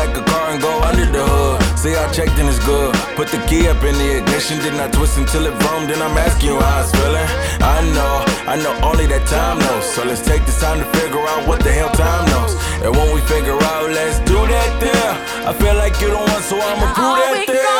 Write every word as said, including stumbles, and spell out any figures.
like a car and go under the hood. See, I checked and it's good. Put the key up in the ignition, then I twist until it vroom. Then I'm asking you how it's feeling. I know, I know only that time knows. So let's take this time to figure out what the hell time knows. And when we figure out, let's do that there. I feel like you don't want, so I'ma prove that there.